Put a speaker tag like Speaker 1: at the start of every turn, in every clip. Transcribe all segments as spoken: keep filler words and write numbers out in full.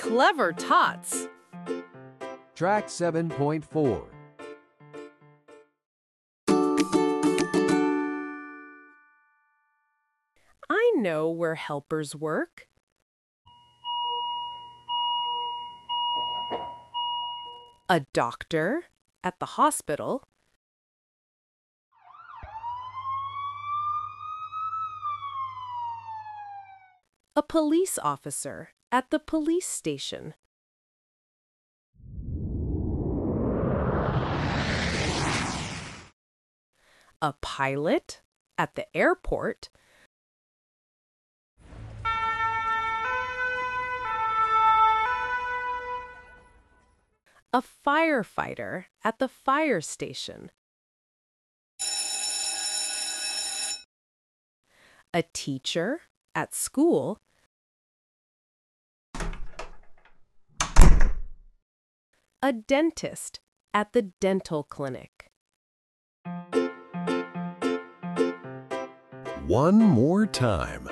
Speaker 1: Clever tots!
Speaker 2: Track seven point four.
Speaker 1: I know where helpers work. A doctor at the hospital. A police officer at the police station. A pilot at the airport. A firefighter at the fire station. A teacher at school. A dentist at the dental clinic.
Speaker 3: One more time.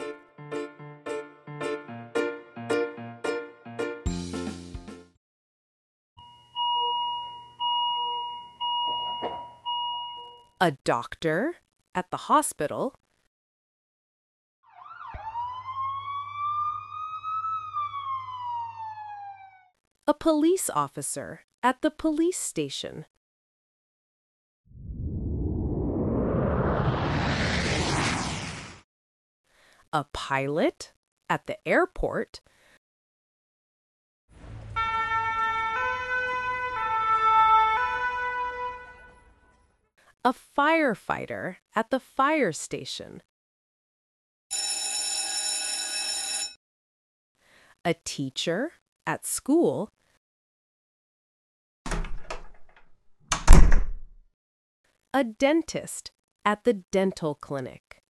Speaker 1: A doctor at the hospital. A police officer at the police station. A pilot at the airport. A firefighter at the fire station. A teacher at school. A dentist at the dental clinic.